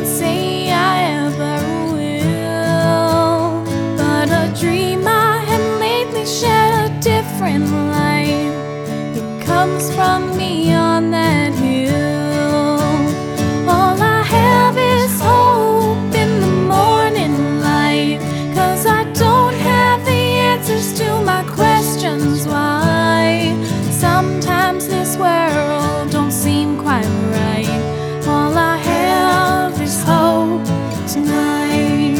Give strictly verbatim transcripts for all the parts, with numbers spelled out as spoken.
say I ever will, but a dream I had lately shed a different light. It comes from me on that hill. All I have is hope in the morning light, 'cause I don't have the answers to my questions why. Sometimes this world don't seem quite right. All I have is hope tonight.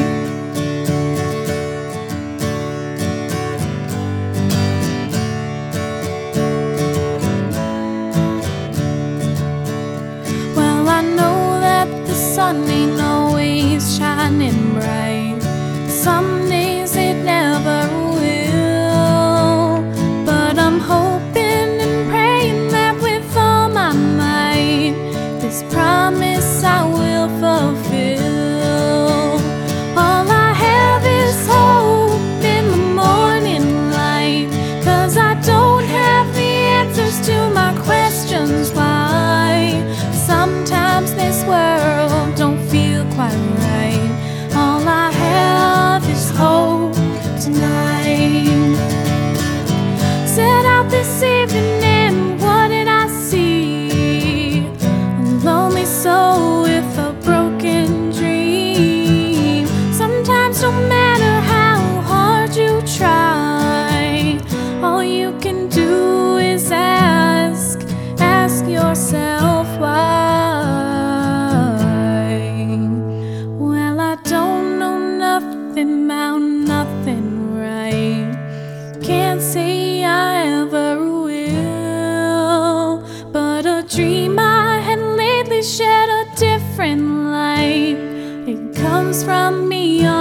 Well, I know that the sun ain't always shining bright. Some days it never will, but I'm hoping and praying that with all my might, this promise I will fulfill. All I have is hope in the morning light, 'cause I don't have the answers to my questions why. Sometimes this world don't feel quite right. All I have is hope tonight. Set out this evening and what did I see? A lonely soul with a broken dream. Sometimes no matter how hard you try, all you can do is ask, ask yourself why. Well, I don't know nothing about nothing right. Can't say I ever will, but a dream I had lately shed a different light. It comes from me